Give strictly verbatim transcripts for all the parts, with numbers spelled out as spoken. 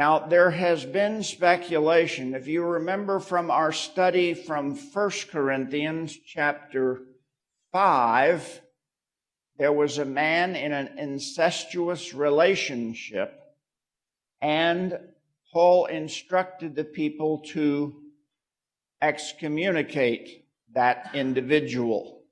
Now, there has been speculation. If you remember from our study from First Corinthians chapter five, there was a man in an incestuous relationship, and Paul instructed the people to excommunicate that individual.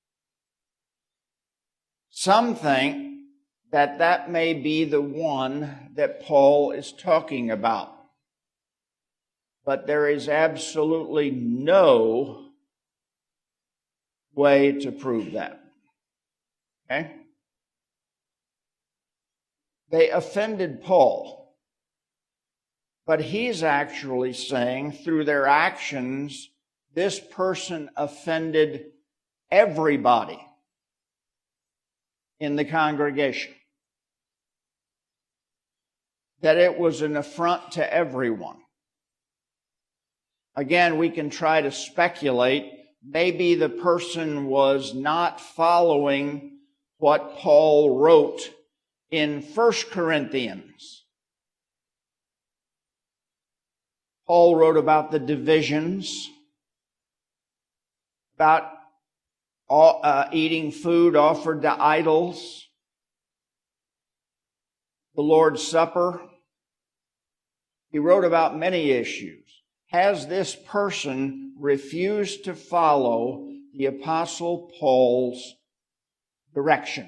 Some think that that may be the one that Paul is talking about. But there is absolutely no way to prove that. Okay? They offended Paul. But he's actually saying through their actions, this person offended everybody in the congregation. That it was an affront to everyone. Again, we can try to speculate. Maybe the person was not following what Paul wrote in First Corinthians. Paul wrote about the divisions, about all, uh, eating food offered to idols, the Lord's Supper. He wrote about many issues. Has this person refused to follow the Apostle Paul's direction?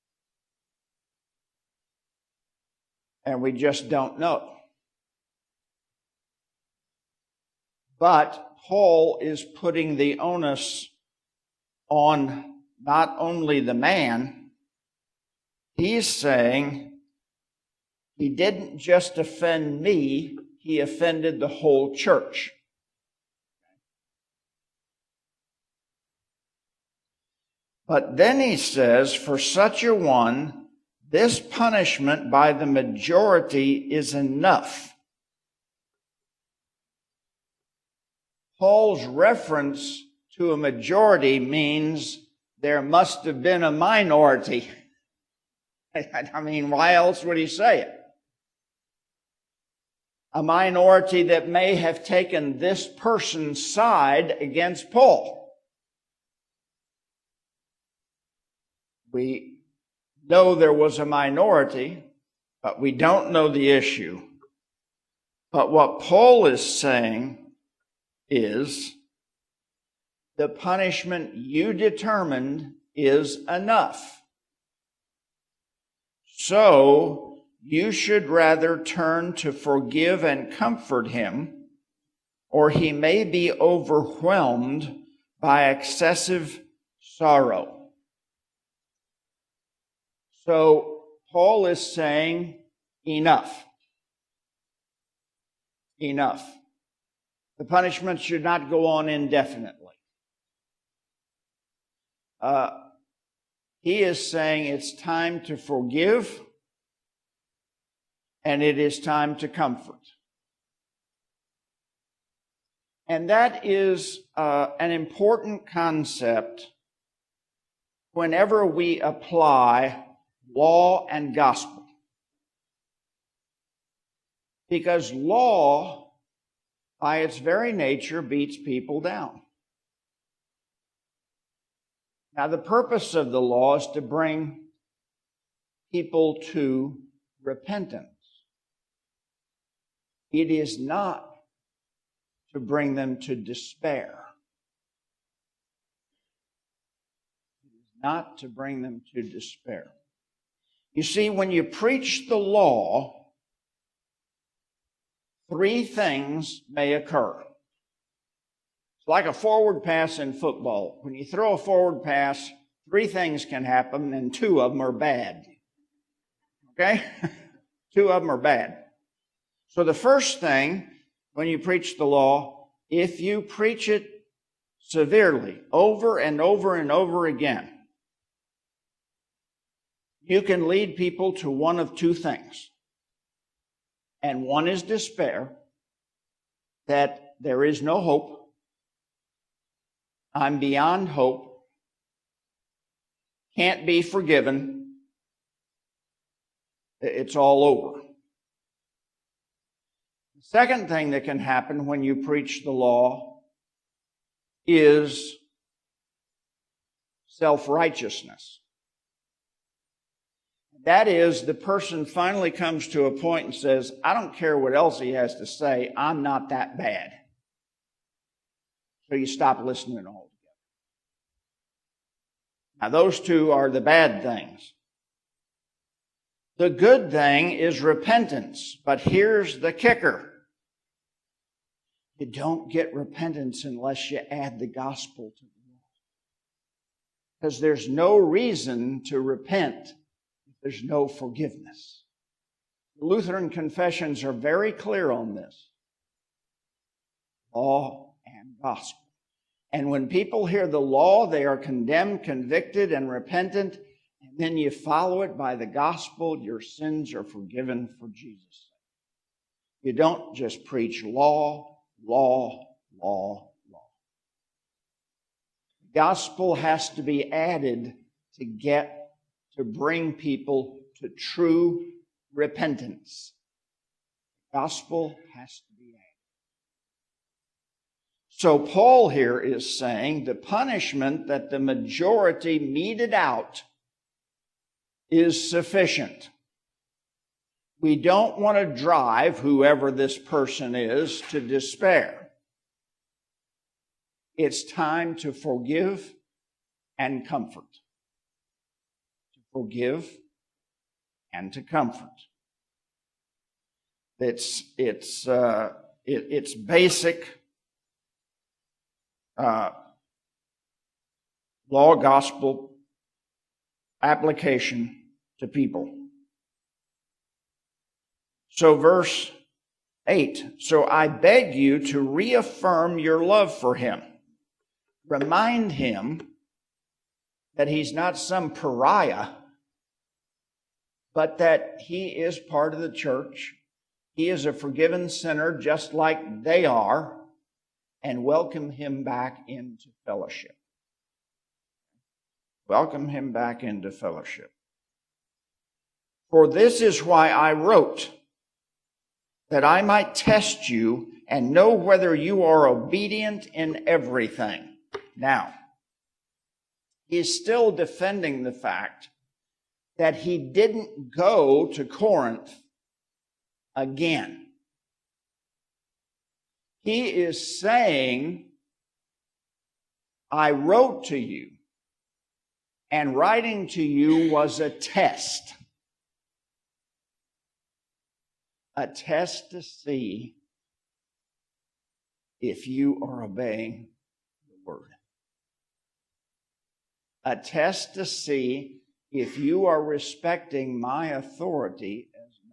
And we just don't know. But Paul is putting the onus on not only the man, he's saying, he didn't just offend me, he offended the whole church. But then he says, for such a one, this punishment by the majority is enough. Paul's reference to a majority means there must have been a minority. I mean, why else would he say it? A minority that may have taken this person's side against Paul. We know there was a minority, but we don't know the issue. But what Paul is saying is, the punishment you determined is enough. So, you should rather turn to forgive and comfort him, or he may be overwhelmed by excessive sorrow. So, Paul is saying, enough. Enough. The punishment should not go on indefinitely. Uh, he is saying it's time to forgive, and it is time to comfort. And that is uh, an important concept whenever we apply law and gospel. Because law, by its very nature, beats people down. Now, the purpose of the law is to bring people to repentance. It is not to bring them to despair. It is not to bring them to despair. You see, when you preach the law, three things may occur. It's like a forward pass in football. When you throw a forward pass, three things can happen, and two of them are bad. Okay? Two of them are bad. So the first thing, when you preach the law, if you preach it severely, over and over and over again, you can lead people to one of two things. And one is despair, that there is no hope. I'm beyond hope. Can't be forgiven. It's all over. Second thing that can happen when you preach the law is self-righteousness. That is, the person finally comes to a point and says, I don't care what else he has to say, I'm not that bad. So you stop listening altogether. Now, those two are the bad things. The good thing is repentance, but here's the kicker. You don't get repentance unless you add the gospel to the law. Because there's no reason to repent if there's no forgiveness. The Lutheran confessions are very clear on this. Law and gospel. And when people hear the law, they are condemned, convicted, and repentant. And then you follow it by the gospel, your sins are forgiven for Jesus' sake. You don't just preach law, law, law, law. The gospel has to be added to get, to bring people to true repentance. The gospel has to be added. So Paul here is saying the punishment that the majority meted out is sufficient. We don't want to drive whoever this person is to despair. It's time to forgive and comfort. To forgive and to comfort. It's, it's, uh, it, it's basic Uh, law gospel application to people. So verse eight, so I beg you to reaffirm your love for him. Remind him that he's not some pariah, but that he is part of the church. He is a forgiven sinner just like they are. And welcome him back into fellowship. Welcome him back into fellowship. For this is why I wrote, that I might test you and know whether you are obedient in everything. Now, he's still defending the fact that he didn't go to Corinth again. He is saying, I wrote to you, and writing to you was a test. A test to see if you are obeying the word. A test to see if you are respecting my authority as an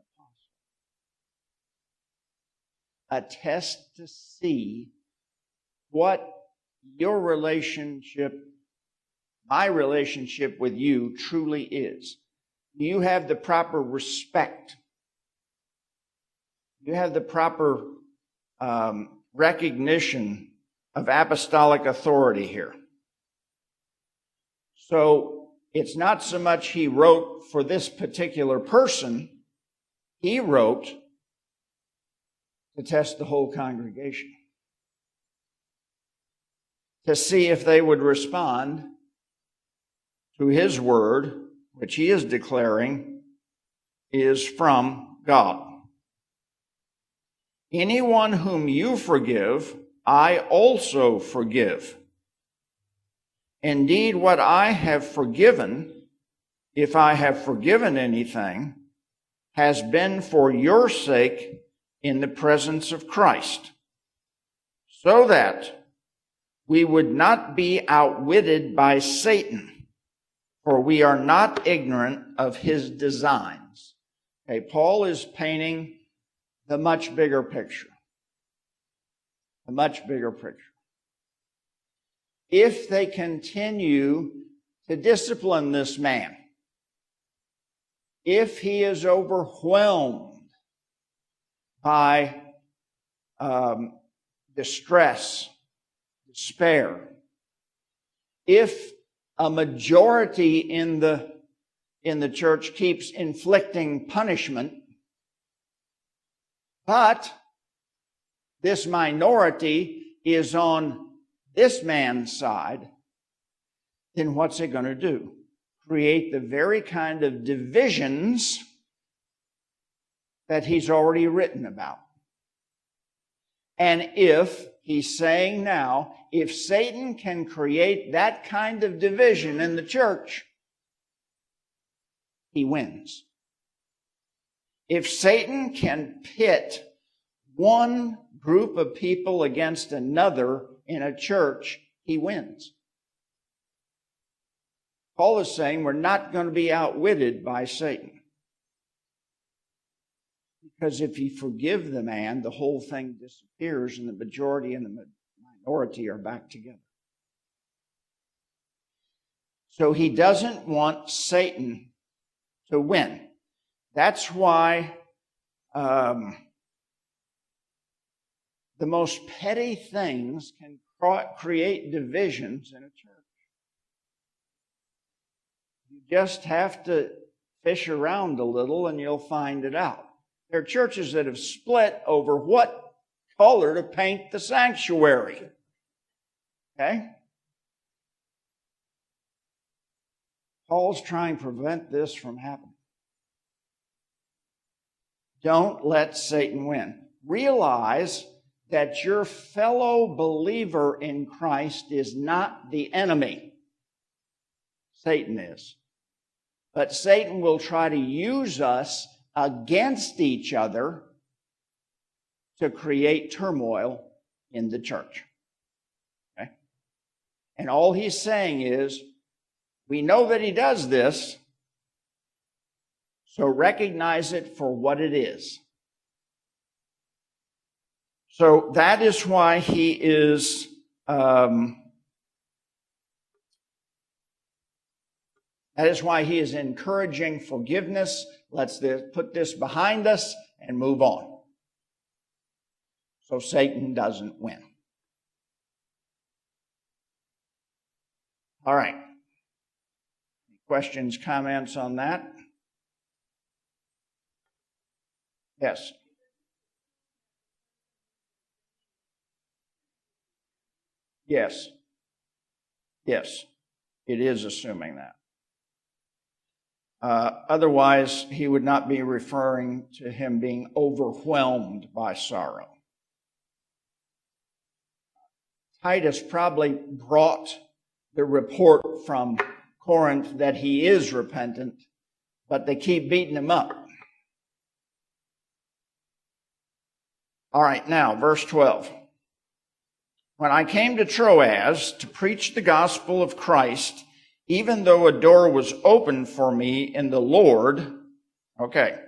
apostle. A test to see what your relationship, my relationship with you truly is. Do you have the proper respect? Do you have the proper um, recognition of apostolic authority here? So it's not so much he wrote for this particular person. He wrote to test the whole congregation, to see if they would respond to his word, which he is declaring is from God. Anyone whom you forgive, I also forgive. Indeed, what I have forgiven, if I have forgiven anything, has been for your sake in the presence of Christ, so that we would not be outwitted by Satan, for we are not ignorant of his designs. Okay, Paul is painting the much bigger picture. The much bigger picture. If they continue to discipline this man, if he is overwhelmed by um, distress, despair, if a majority in the, in the church keeps inflicting punishment, but this minority is on this man's side, then what's it going to do? Create the very kind of divisions that he's already written about. And if, he's saying now, if Satan can create that kind of division in the church, he wins. If Satan can pit one group of people against another in a church, he wins. Paul is saying we're not going to be outwitted by Satan. Because if you forgive the man, the whole thing disappears and the majority and the minority are back together. So he doesn't want Satan to win. That's why um, the most petty things can create divisions in a church. You just have to fish around a little and you'll find it out. There are churches that have split over what color to paint the sanctuary. Okay? Paul's trying to prevent this from happening. Don't let Satan win. Realize that your fellow believer in Christ is not the enemy. Satan is. But Satan will try to use us against each other to create turmoil in the church. Okay? And all he's saying is, we know that he does this, so recognize it for what it is. So that is why he is um, that is why he is encouraging forgiveness. Let's put this behind us and move on. So Satan doesn't win. All right. Questions, comments on that? Yes. Yes. Yes. It is assuming that. Uh, otherwise, he would not be referring to him being overwhelmed by sorrow. Titus probably brought the report from Corinth that he is repentant, but they keep beating him up. All right, now, verse twelve. When I came to Troas to preach the gospel of Christ, even though a door was opened for me in the Lord, okay.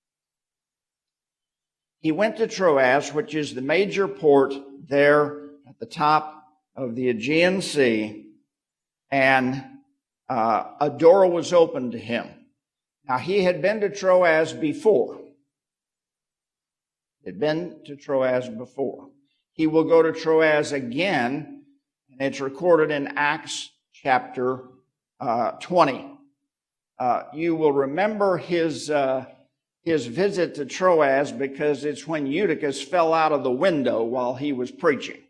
He went to Troas, which is the major port there at the top of the Aegean Sea, and uh, a door was opened to him. Now, he had been to Troas before. He had been to Troas before. He will go to Troas again, and it's recorded in Acts chapter uh, twenty. Uh, you will remember his uh, his visit to Troas because it's when Eutychus fell out of the window while he was preaching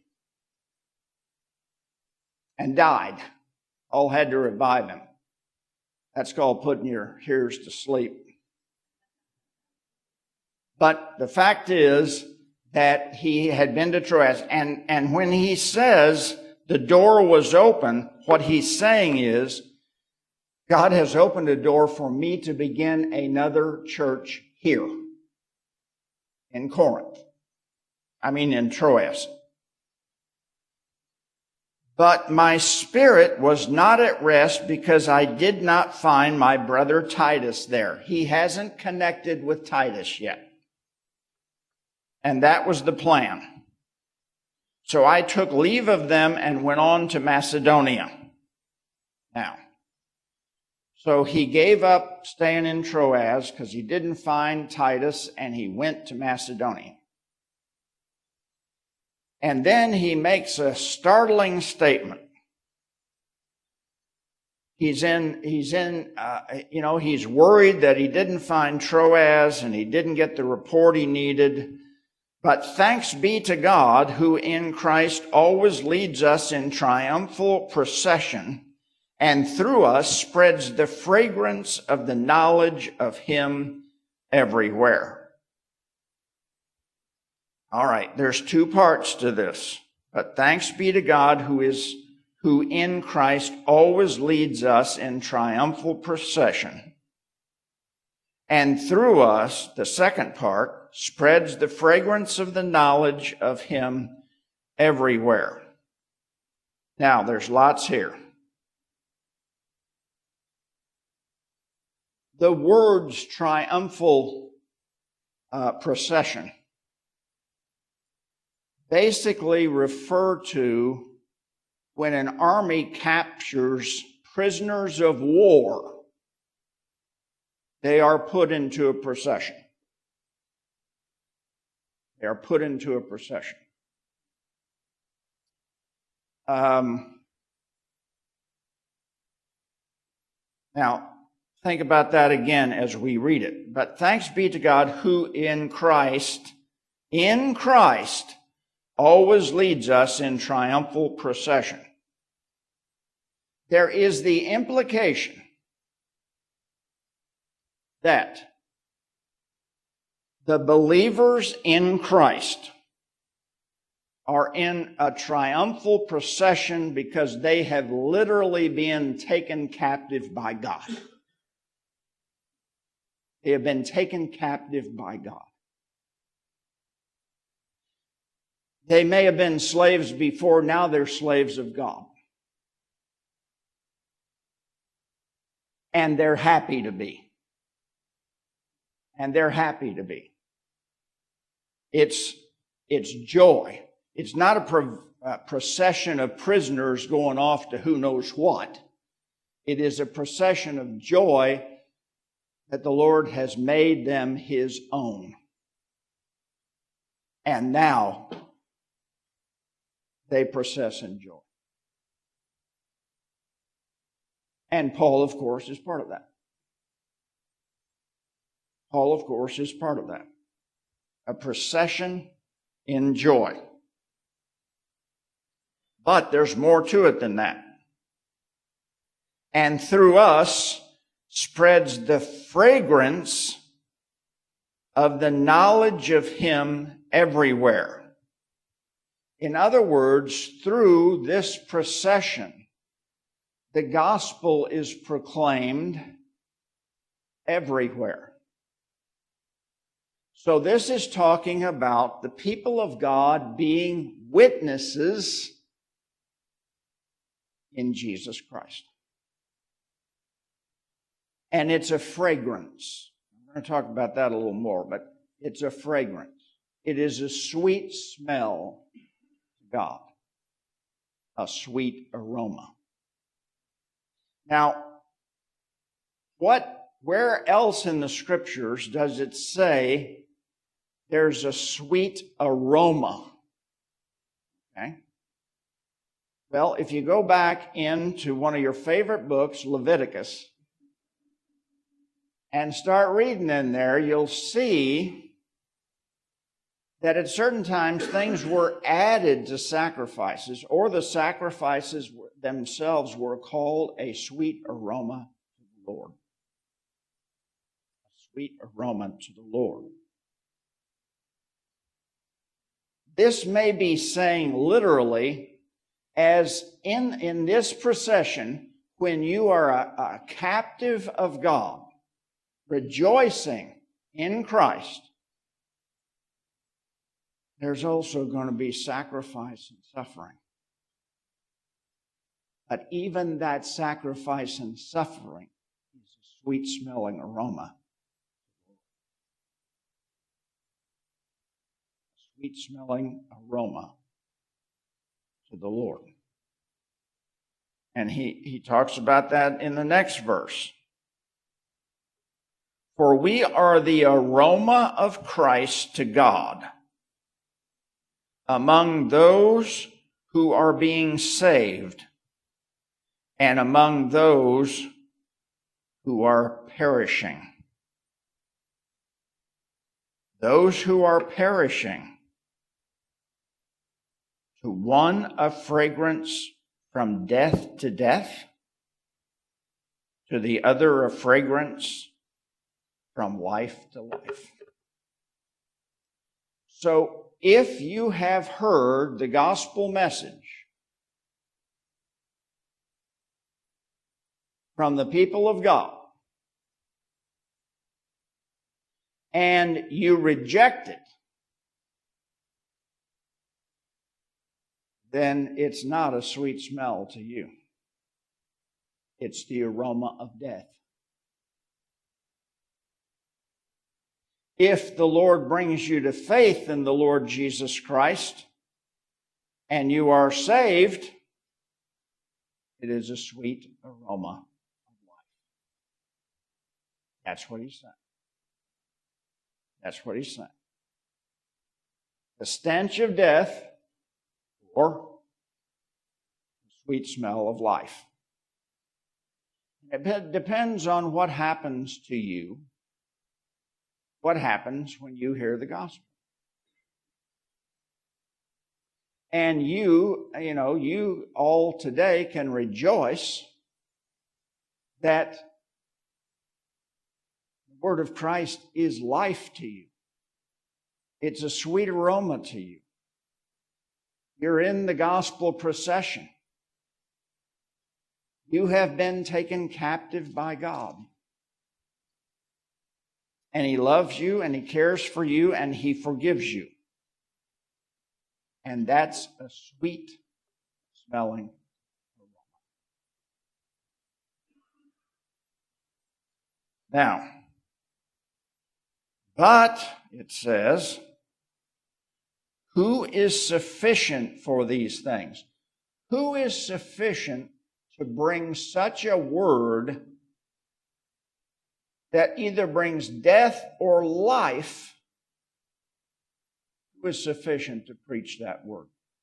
and died. All had to revive him. That's called putting your hearers to sleep. But the fact is that he had been to Troas, and, and when he says the door was open, what he's saying is, God has opened a door for me to begin another church here in Corinth. I mean in Troas. But my spirit was not at rest because I did not find my brother Titus there. He hasn't connected with Titus yet. And that was the plan. So I took leave of them and went on to Macedonia. Now, so he gave up staying in Troas because he didn't find Titus, and he went to Macedonia. And then he makes a startling statement. He's in, he's in, uh, you know, he's worried that he didn't find Troas and he didn't get the report he needed. But thanks be to God, who in Christ always leads us in triumphal procession, and through us spreads the fragrance of the knowledge of him everywhere. All right, there's two parts to this. But thanks be to God, who is who in Christ always leads us in triumphal procession, and through us, the second part, spreads the fragrance of the knowledge of him everywhere. Now, there's lots here. The words triumphal uh, procession basically refer to when an army captures prisoners of war. They are put into a procession. They are put into a procession. Um, now, think about that again as we read it. But thanks be to God, who in Christ, in Christ, always leads us in triumphal procession. There is the implication that the believers in Christ are in a triumphal procession because they have literally been taken captive by God. They have been taken captive by God. They may have been slaves before, now they're slaves of God. And they're happy to be. And they're happy to be. It's, it's joy. It's not a pro, uh, procession of prisoners going off to who knows what. It is a procession of joy that the Lord has made them his own. And now they process in joy. And Paul, of course, is part of that. Paul, of course, is part of that. A procession in joy. But there's more to it than that. And through us spreads the fragrance of the knowledge of him everywhere. In other words, through this procession, the gospel is proclaimed everywhere. So this is talking about the people of God being witnesses in Jesus Christ. And it's a fragrance. I'm going to talk about that a little more, but it's a fragrance. It is a sweet smell to God, a sweet aroma. Now, what, where else in the scriptures does it say there's a sweet aroma? Okay. Well, if you go back into one of your favorite books, Leviticus, and start reading in there, you'll see that at certain times things were added to sacrifices, or the sacrifices themselves were called a sweet aroma to the Lord. A sweet aroma to the Lord. This may be saying literally, as in, in this procession, when you are a, a captive of God, rejoicing in Christ, there's also going to be sacrifice and suffering. But even that sacrifice and suffering is a sweet-smelling aroma. A sweet-smelling aroma to the Lord. And he, he talks about that in the next verse. For we are the aroma of Christ to God among those who are being saved and among those who are perishing. Those who are perishing to one a fragrance from death to death, to the other a fragrance from life to life. So if you have heard the gospel message from the people of God, and you reject it, then it's not a sweet smell to you. It's the aroma of death. If the Lord brings you to faith in the Lord Jesus Christ and you are saved, it is a sweet aroma of life. That's what he's saying. That's what he's saying. The stench of death or the sweet smell of life. It depends on what happens to you, what happens when you hear the gospel. And you, you know, you all today can rejoice that the word of Christ is life to you. It's a sweet aroma to you. You're in the gospel procession. You have been taken captive by God. And He loves you, and He cares for you, and He forgives you. And that's a sweet smelling aroma. Now, but it says, who is sufficient for these things? Who is sufficient to bring such a word that either brings death or life? Who is sufficient to preach that word?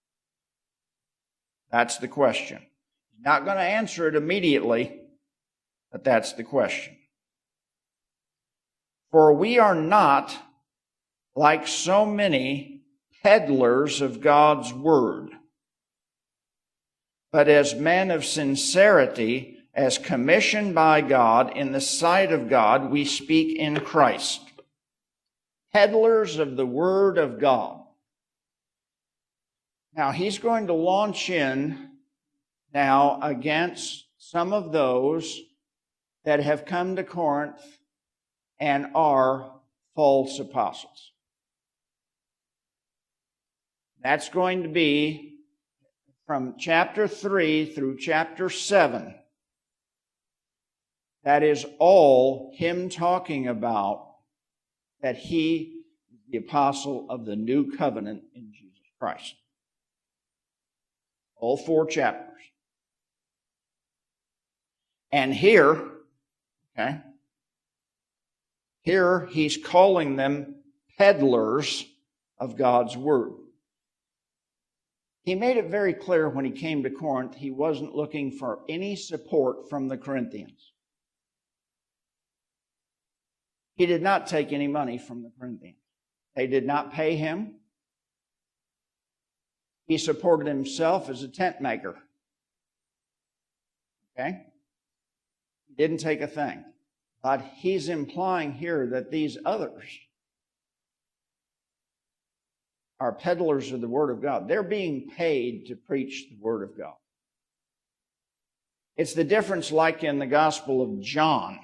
That's the question. He's not going to answer it immediately, but that's the question. For we are not like so many peddlers of God's word, but as men of sincerity, as commissioned by God in the sight of God, we speak in Christ. Peddlers of the word of God. Now, he's going to launch in now against some of those that have come to Corinth and are false apostles. That's going to be from chapter three through chapter seven. That is all him talking about that he is the apostle of the new covenant in Jesus Christ. All four chapters. And here, okay, here he's calling them peddlers of God's word. He made it very clear when he came to Corinth, he wasn't looking for any support from the Corinthians. He did not take any money from the Corinthians. They did not pay him. He supported himself as a tent maker. Okay? He didn't take a thing. But he's implying here that these others are peddlers of the Word of God. They're being paid to preach the Word of God. It's the difference like in the Gospel of John.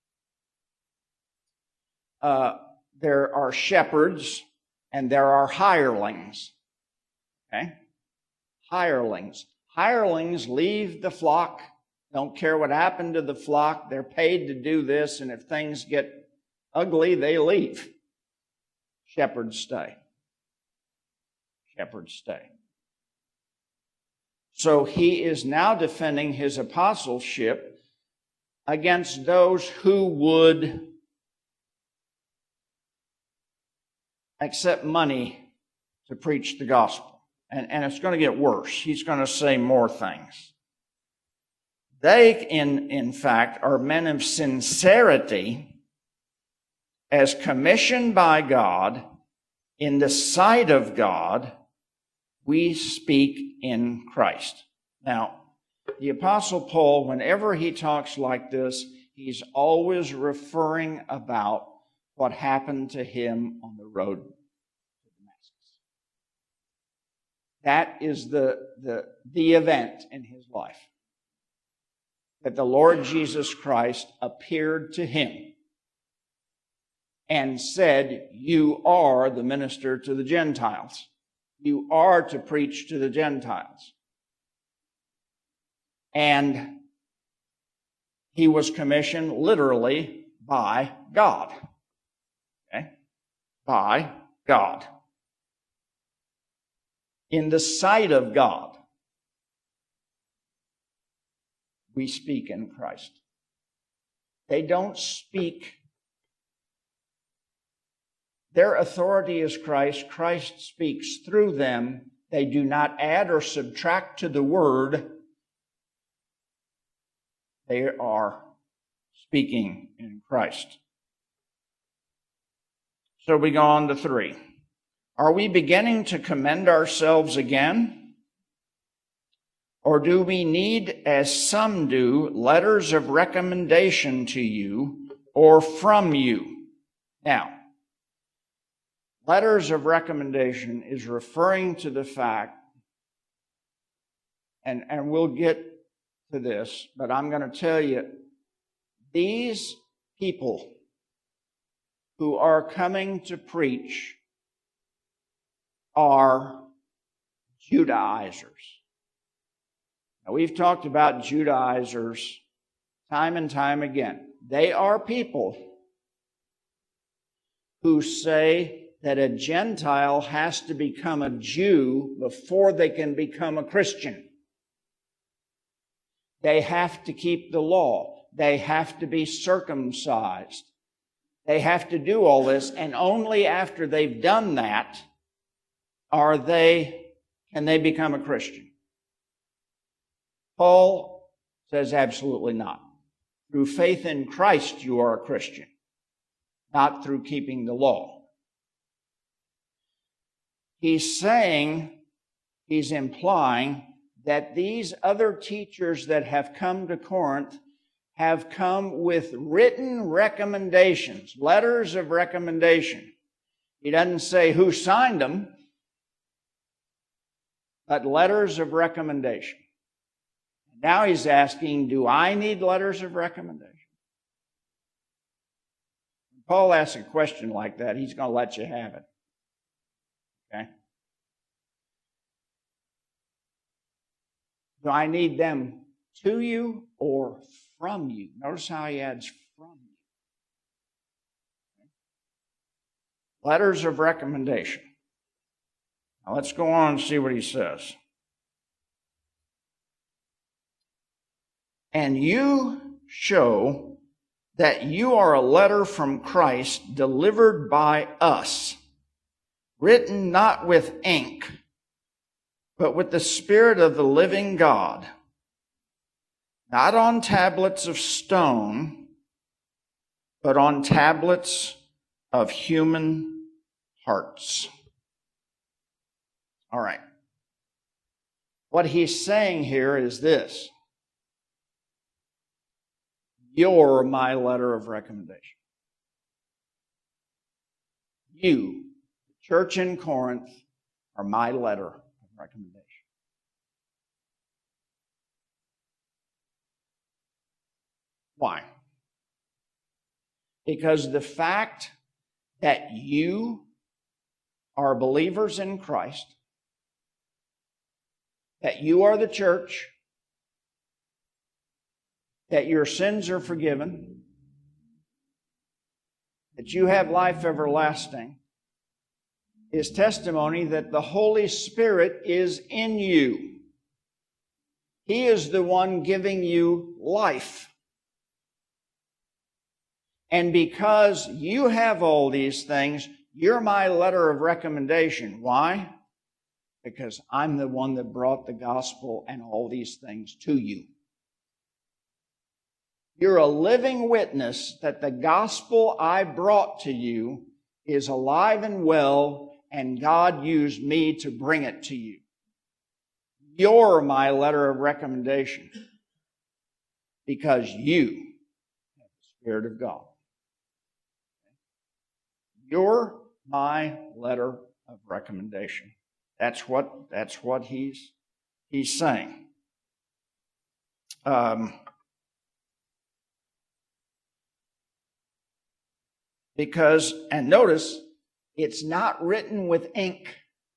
Uh, there are shepherds and there are hirelings. Okay? Hirelings. Hirelings leave the flock, don't care what happened to the flock. They're paid to do this, and if things get ugly, they leave. Shepherds stay. Shepherds stay. So he is now defending his apostleship against those who would accept money to preach the gospel. And, and it's going to get worse. He's going to say more things. They, in, in fact, are men of sincerity as commissioned by God in the sight of God, we speak in Christ. Now, the Apostle Paul, whenever he talks like this, he's always referring about what happened to him on the road to Damascus. That is the, the, the event in his life. That the Lord Jesus Christ appeared to him and said, "You are the minister to the Gentiles. You are to preach to the Gentiles." And he was commissioned literally by God. Okay? By God. In the sight of God, we speak in Christ. They don't speak. Their authority is Christ. Christ speaks through them. They do not add or subtract to the word. They are speaking in Christ. So we go on to three. Are we beginning to commend ourselves again? Or do we need, as some do, letters of recommendation to you or from you? Now, letters of recommendation is referring to the fact, and, and we'll get to this, but I'm going to tell you, these people who are coming to preach are Judaizers. Now, we've talked about Judaizers time and time again. They are people who say that a Gentile has to become a Jew before they can become a Christian. They have to keep the law. They have to be circumcised. They have to do all this, and only after they've done that are they, can they become a Christian. Paul says absolutely not. Through faith in Christ you are a Christian, not through keeping the law. He's saying, he's implying that these other teachers that have come to Corinth have come with written recommendations, letters of recommendation. He doesn't say who signed them, but letters of recommendation. Now he's asking, do I need letters of recommendation? When Paul asks a question like that, he's going to let you have it. Okay? Do I need them to you or from you? Notice how he adds from you. Okay. Letters of recommendation. Now let's go on and see what he says. And you show that you are a letter from Christ delivered by us, written not with ink, but with the Spirit of the living God, not on tablets of stone, but on tablets of human hearts. All right. What he's saying here is this. You're my letter of recommendation. You, the church in Corinth, are my letter of recommendation. Why? Because the fact that you are believers in Christ, that you are the church, that your sins are forgiven, that you have life everlasting, is testimony that the Holy Spirit is in you. He is the one giving you life. And because you have all these things, you're my letter of recommendation. Why? Because I'm the one that brought the gospel and all these things to you. You're a living witness that the gospel I brought to you is alive and well, and God used me to bring it to you. You're my letter of recommendation because you have the Spirit of God. You're my letter of recommendation. That's what, that's what he's, he's saying. Um, because, and notice, it's not written with ink,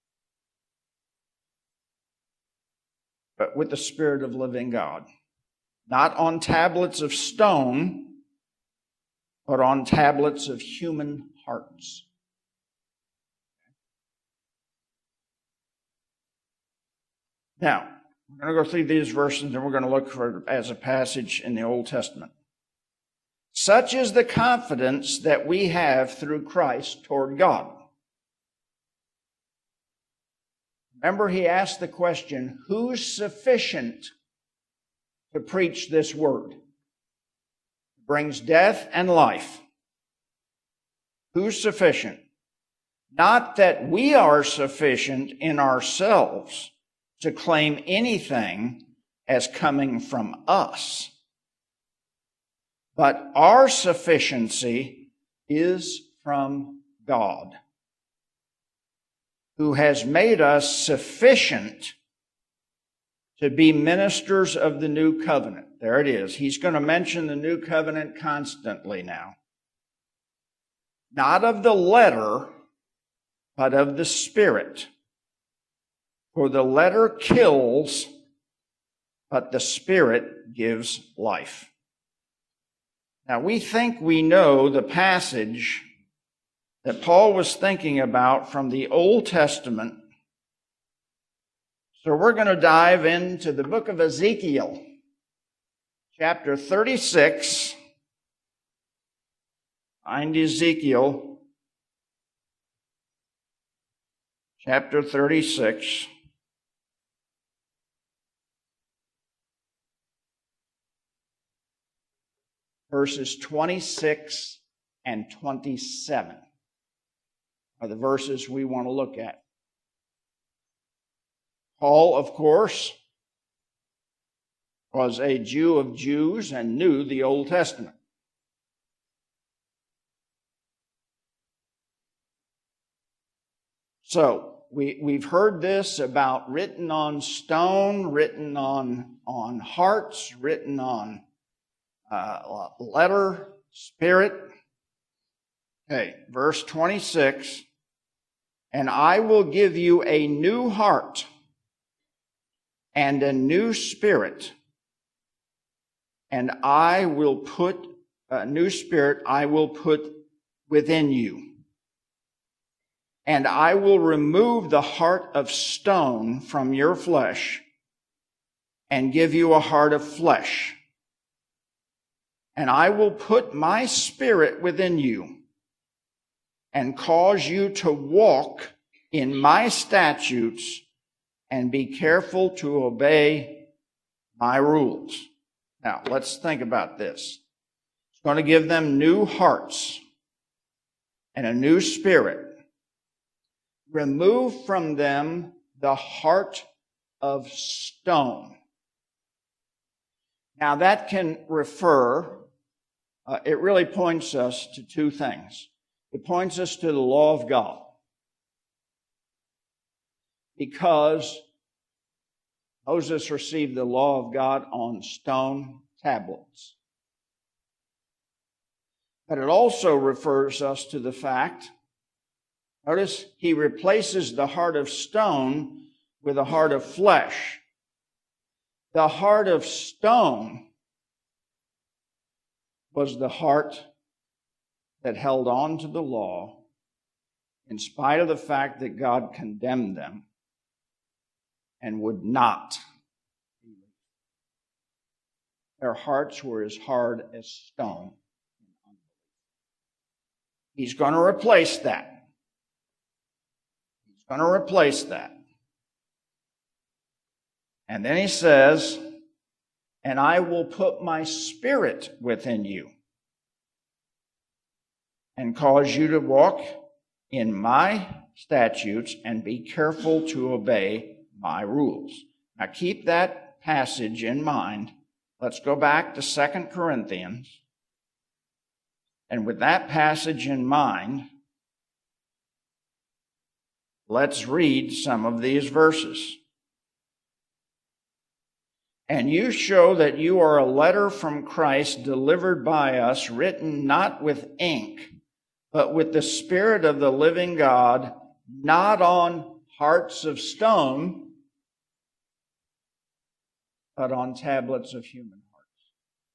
but with the Spirit of living God. Not on tablets of stone, but on tablets of human hearts. Now, we're going to go through these verses and we're going to look for it as a passage in the Old Testament. Such is the confidence that we have through Christ toward God. Remember, he asked the question, who's sufficient to preach this word? It brings death and life. Who's sufficient? Not that we are sufficient in ourselves to claim anything as coming from us, but our sufficiency is from God, who has made us sufficient to be ministers of the new covenant. There it is. He's going to mention the new covenant constantly now. Not of the letter, but of the Spirit. For the letter kills, but the Spirit gives life. Now, we think we know the passage that Paul was thinking about from the Old Testament. So we're going to dive into the book of Ezekiel, chapter thirty-six. Find Ezekiel, chapter thirty-six. Verses twenty-six and twenty-seven are the verses we want to look at. Paul, of course, was a Jew of Jews and knew the Old Testament. So, we, we've heard this about written on stone, written on, on hearts, written on uh, letter, spirit. Okay, verse twenty-six. And I will give you a new heart and a new spirit, and I will put a new spirit I will put within you. And I will remove the heart of stone from your flesh and give you a heart of flesh. And I will put my spirit within you and cause you to walk in my statutes and be careful to obey my rules. Now, let's think about this. It's going to give them new hearts and a new spirit. Remove from them the heart of stone. Now, that can refer, uh, it really points us to two things. It points us to the law of God. Because Moses received the law of God on stone tablets. But it also refers us to the fact, notice, he replaces the heart of stone with a heart of flesh. The heart of stone was the heart that held on to the law in spite of the fact that God condemned them and would not believe. Their hearts were as hard as stone. He's going to replace that. He's going to replace that. And then he says, and I will put my spirit within you and cause you to walk in my statutes and be careful to obey my rules. Now keep that passage in mind. Let's go back to Second Corinthians. And with that passage in mind, let's read some of these verses. And you show that you are a letter from Christ delivered by us, written not with ink, but with the Spirit of the living God, not on hearts of stone, but on tablets of human hearts.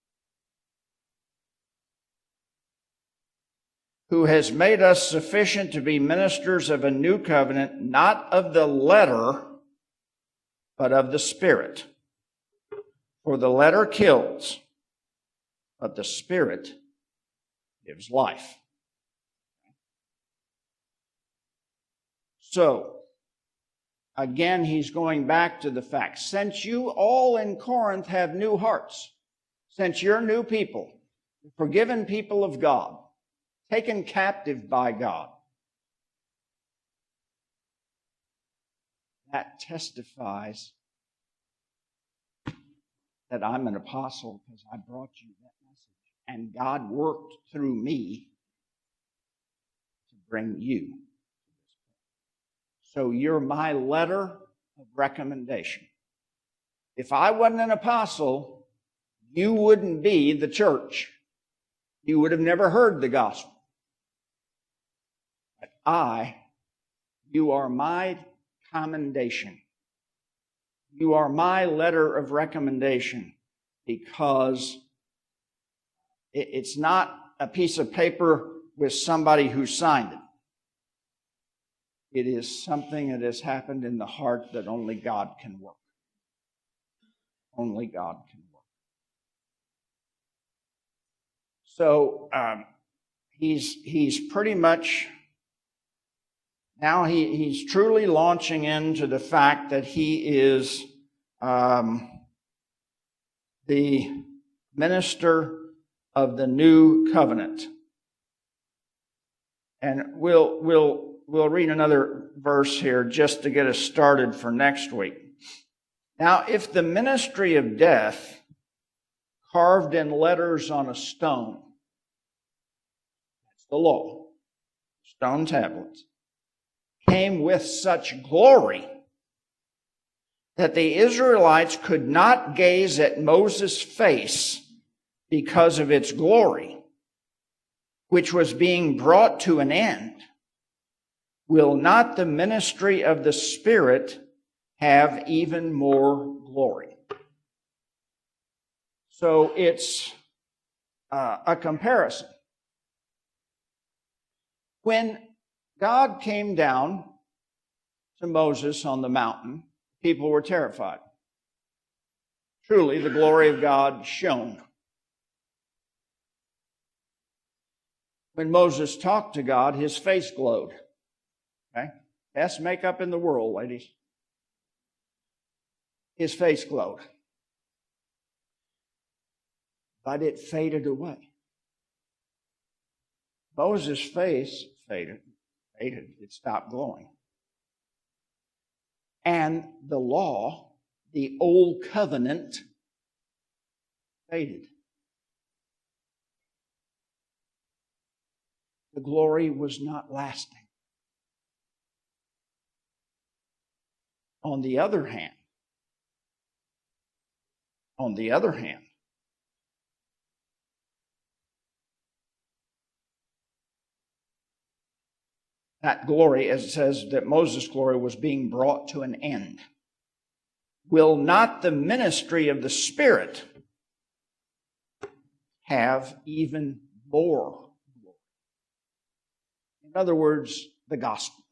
Who has made us sufficient to be ministers of a new covenant, not of the letter, but of the Spirit. For the letter kills, but the Spirit gives life. So, again, he's going back to the fact, since you all in Corinth have new hearts, since you're new people, forgiven people of God, taken captive by God, that testifies that I'm an apostle because I brought you that message. And God worked through me to bring you. So you're my letter of recommendation. If I wasn't an apostle, you wouldn't be the church. You would have never heard the gospel. But I, you are my commendation. You are my letter of recommendation, because it's not a piece of paper with somebody who signed it. It is something that has happened in the heart that only God can work. Only God can work. So um, he's he's pretty much now he, he's truly launching into the fact that he is um, the minister of the new covenant. And we'll we'll we'll read another verse here just to get us started for next week. Now, if the ministry of death, carved in letters on a stone, that's the law, stone tablets, came with such glory that the Israelites could not gaze at Moses' face because of its glory, which was being brought to an end, will not the ministry of the Spirit have even more glory? So it's uh, a comparison. When God came down to Moses on the mountain, people were terrified. Truly, the glory of God shone. When Moses talked to God, his face glowed. Okay? Best makeup in the world, ladies. His face glowed. But it faded away. Moses' face faded. Faded. It stopped glowing. And the law, the old covenant, faded. The glory was not lasting. On the other hand, on the other hand, that glory, as it says that Moses' glory was being brought to an end. Will not the ministry of the Spirit have even more glory? In other words, the gospel.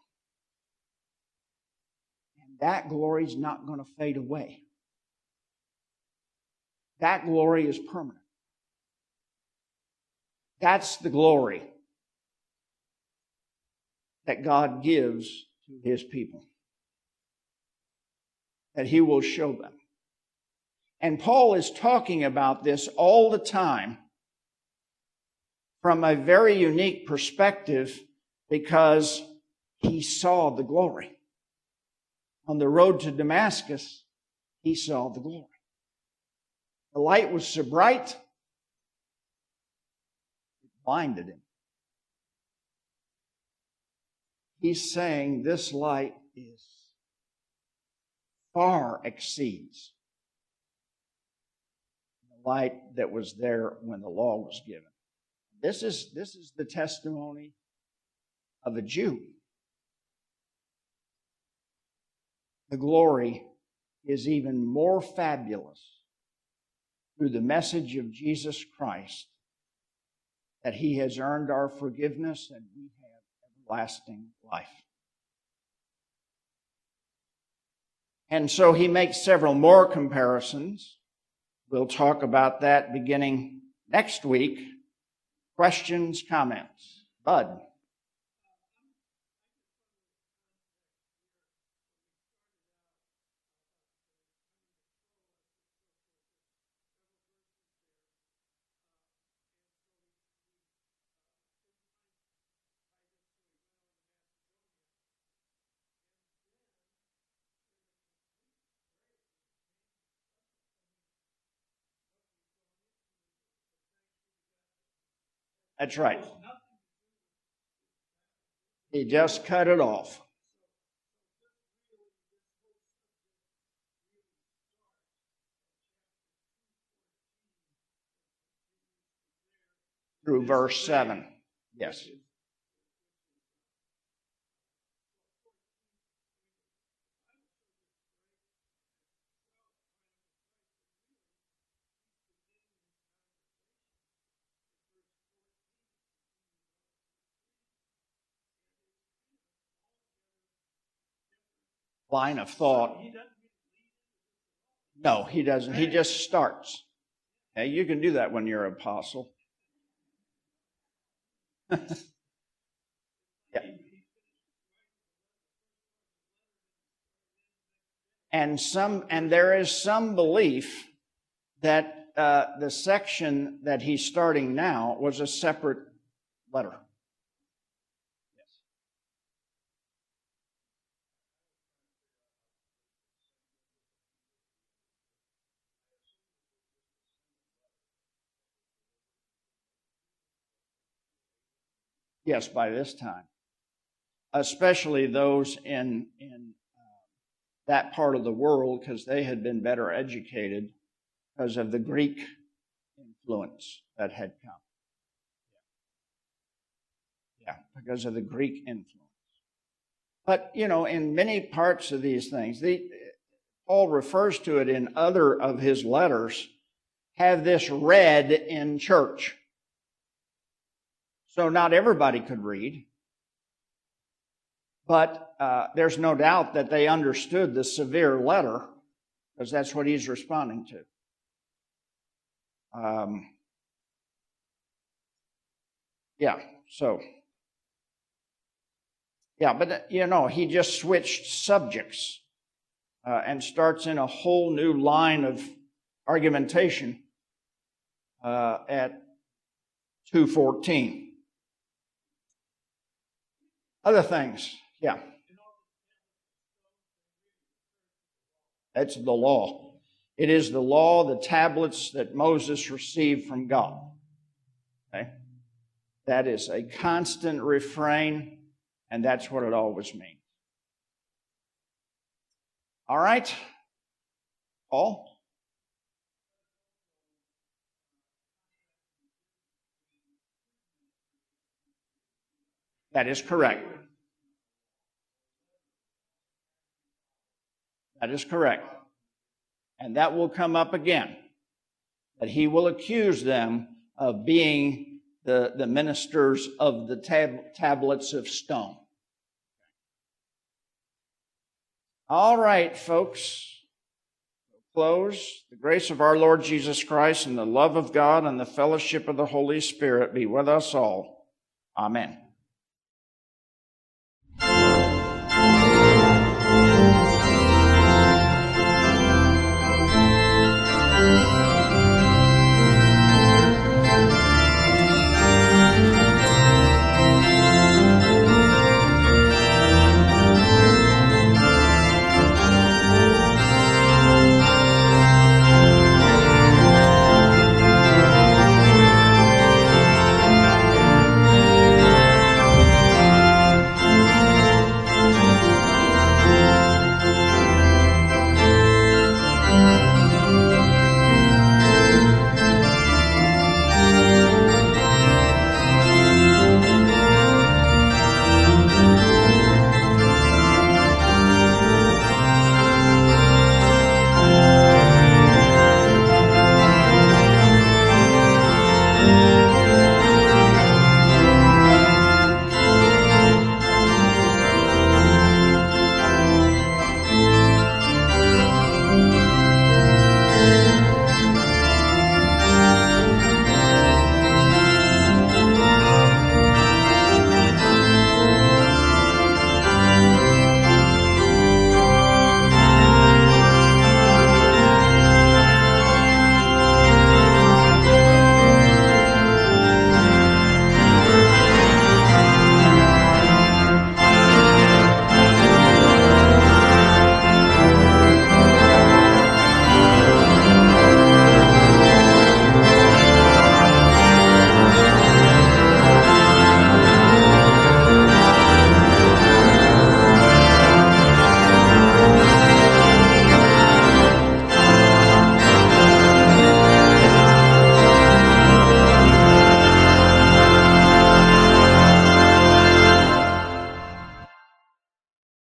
And that glory is not going to fade away. That glory is permanent. That's the glory that God gives to his people, that he will show them. And Paul is talking about this all the time from a very unique perspective, because he saw the glory. On the road to Damascus, he saw the glory. The light was so bright, it blinded him. He's saying this light is far exceeds the light that was there when the law was given. This is, this is the testimony of a Jew. The glory is even more fabulous through the message of Jesus Christ, that he has earned our forgiveness and we have everlasting life. And so he makes several more comparisons. We'll talk about that beginning next week. Questions, comments? Bud. That's right. He just cut it off. Through verse seven. Yes. Line of thought. No, he doesn't. He just starts. Hey, you can do that when you're an apostle. Yeah. And some, and there is some belief that uh, the section that he's starting now was a separate letter. Yes, by this time, especially those in in uh, that part of the world, because they had been better educated because of the Greek influence that had come. Yeah, because of the Greek influence. But, you know, in many parts of these things, the, Paul refers to it in other of his letters, have this read in church. So not everybody could read, but uh, there's no doubt that they understood the severe letter, because that's what he's responding to. Um, yeah, so, yeah, but, you know, he just switched subjects uh, and starts in a whole new line of argumentation uh, at two fourteen. Other things, yeah. That's the law. It is the law, the tablets that Moses received from God. Okay? That is a constant refrain, and that's what it always means. All right? Paul? That is correct. That is correct. And that will come up again. That he will accuse them of being the, the ministers of the tab- tablets of stone. All right, folks. We'll close. The grace of our Lord Jesus Christ and the love of God and the fellowship of the Holy Spirit be with us all. Amen.